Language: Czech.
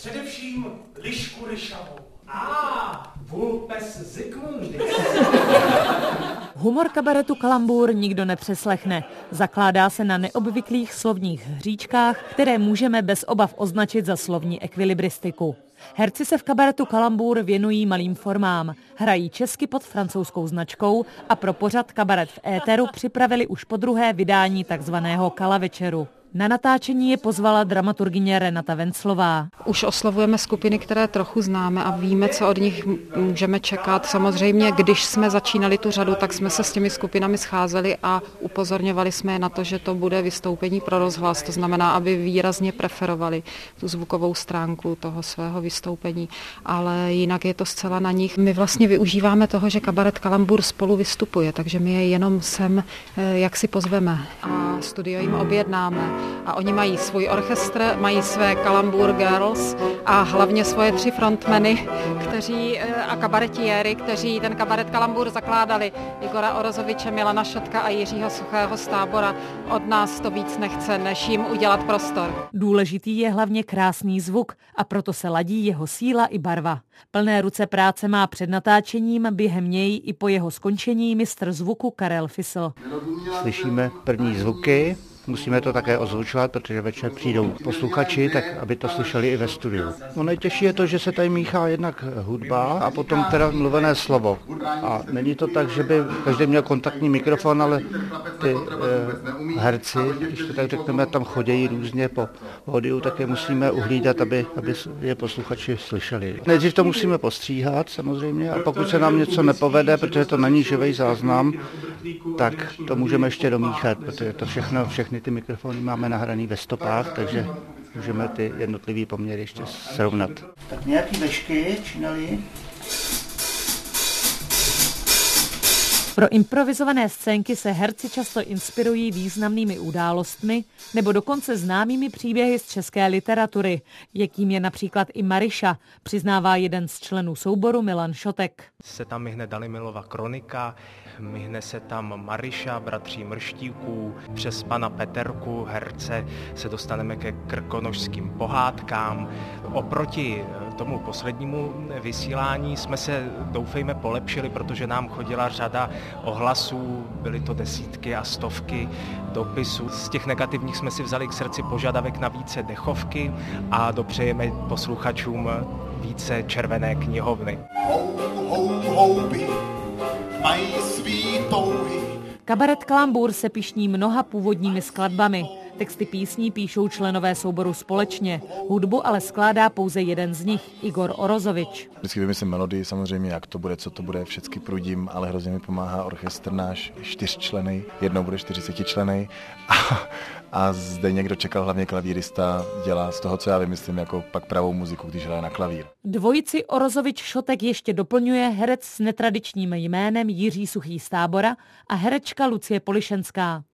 Především lišku ryšavou. Vulpes Zikmundis. Humor kabaretu Kalambur nikdo nepřeslechne. Zakládá se na neobvyklých slovních hříčkách, které můžeme bez obav označit za slovní ekvilibristiku. Herci se v kabaretu Kalambur věnují malým formám. Hrají česky pod francouzskou značkou a pro pořad Kabaret v éteru připravili už podruhé vydání takzvaného Kala večeru. Na natáčení je pozvala dramaturgyně Renata Venclová. Už oslovujeme skupiny, které trochu známe a víme, co od nich můžeme čekat. Samozřejmě, když jsme začínali tu řadu, tak jsme se s těmi skupinami scházeli a upozorňovali jsme je na to, že to bude vystoupení pro rozhlas. To znamená, aby výrazně preferovali tu zvukovou stránku toho svého vystoupení. Ale jinak je to zcela na nich. My vlastně využíváme toho, že Kabaret Kalambur spolu vystupuje, takže my je jenom sem jak si pozveme a studio jim objednáme. A oni mají svůj orchestr, mají své Kalambur Girls a hlavně svoje 3 frontmeny, a kabaretiéry, kteří ten kabaret Kalambur zakládali. Igora Orozoviče, Milana Šotka a Jiřího Suchého z Tábora. Od nás to víc nechce, než jim udělat prostor. Důležitý je hlavně krásný zvuk a proto se ladí jeho síla i barva. Plné ruce práce má před natáčením, během něj i po jeho skončení mistr zvuku Karel Fisl. Slyšíme první zvuky. Musíme to také ozvučovat, protože večer přijdou posluchači, tak aby to slyšeli i ve studiu. No nejtěžší je to, že se tady míchá jednak hudba a potom teda mluvené slovo. A není to tak, že by každý měl kontaktní mikrofon, ale ty herci, když to tak řekneme, tam chodějí různě po pódiu, tak je musíme uhlídat, aby je posluchači slyšeli. Nejdřív to musíme postříhat samozřejmě a pokud se nám něco nepovede, protože to není živý záznam, tak to můžeme ještě domíchat, protože to všechny ty mikrofony máme nahraný ve stopách, takže můžeme ty jednotlivý poměry ještě srovnat. Tak nějaký vešky, činali. Pro improvizované scénky se herci často inspirují významnými událostmi nebo dokonce známými příběhy z české literatury, jakým je například i Maryša, přiznává jeden z členů souboru Milan Šotek. Se tam myhne Dalimilova kronika, myhne se tam Maryša, bratří Mrštíků, přes pana Peterku, herce, se dostaneme ke krkonošským pohádkám. Oproti tomu poslednímu vysílání jsme se, doufejme, polepšili, protože nám chodila řada ohlasů, byly to desítky a stovky dopisů. Z těch negativních jsme si vzali k srdci požadavek na více dechovky a dopřejeme posluchačům více červené knihovny. Mají svý touhy. Kabaret Kalambur se pyšní mnoha původními skladbami. Texty písní píšou členové souboru společně. Hudbu ale skládá pouze jeden z nich, Igor Orozovič. Vždycky vymyslím melodii, samozřejmě, jak to bude, co to bude, všecky prudím, ale hrozně mi pomáhá orchestr náš 4členný, jednou bude 40členný a zde někdo čekal, hlavně klavírista, dělá z toho, co já vymyslím, jako pak pravou muziku, když hraje na klavír. Dvojici Orozovič-Šotek ještě doplňuje herec s netradičním jménem Jiří Suchý z Tábora a herečka Lucie Polišenská.